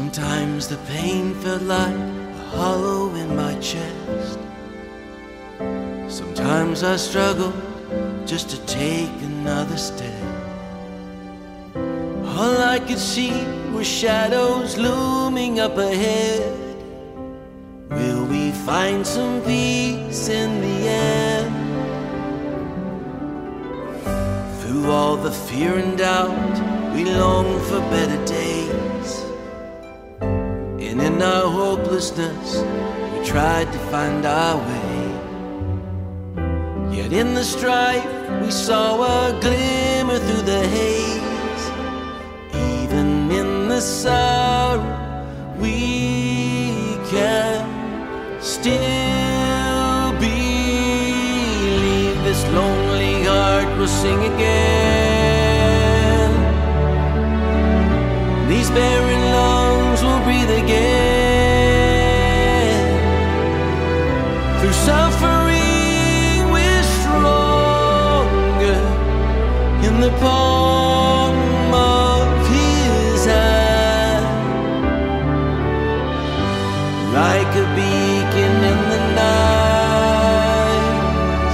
Sometimes the pain felt like a hollow in my chest. Sometimes I struggled just to take another step. All I could see were shadows looming up ahead. Will we find some peace in the end? Through all the fear and doubt, we long for better days. And in our hopelessness, we tried to find our way. Yet in the strife, we saw a glimmer through the haze. Even in the sorrow, we can still believe. This lonely heart will sing again. These barren lungs will breathe again. Through suffering we're stronger in the palm of His hand. Like a beacon in the night,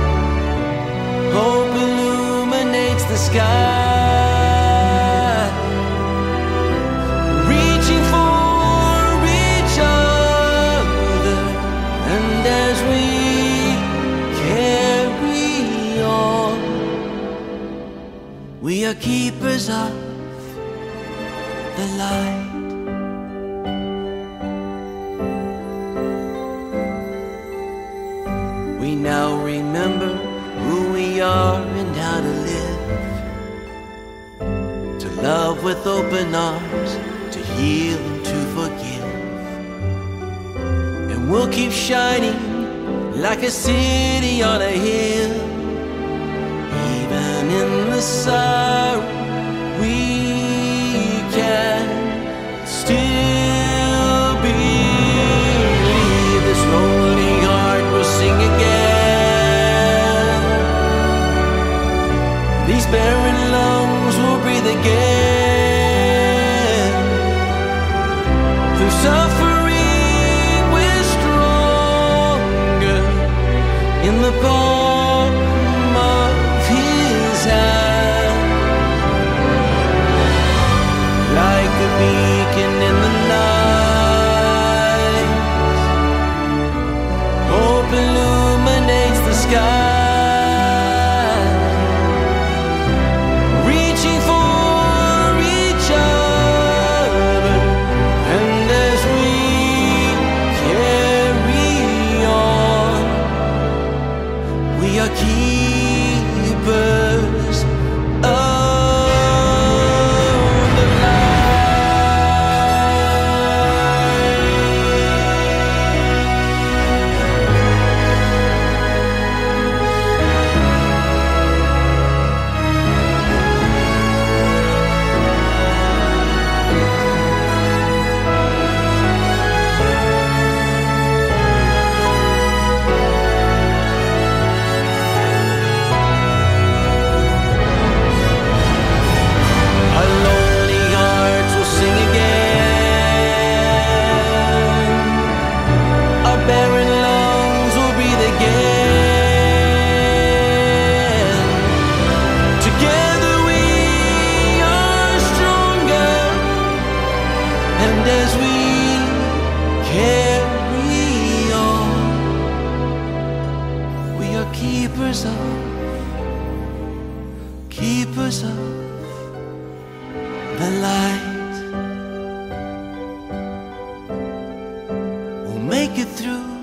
hope illuminates the sky. We are keepers of the light. We now remember who we are and how to live. To love with open arms, to heal and to forgive. And we'll keep shining like a city on a hill. Even in the sorrow, we can still believe. This lonely heart will sing again. These barren lungs will breathe again. Through suffering, we're stronger in the palm of His hand. Like a beacon in the night, hope illuminates the sky. Reaching for each other, and as we carry on, we are keepers of the as we carry on, we are keepers of the light. We'll make it through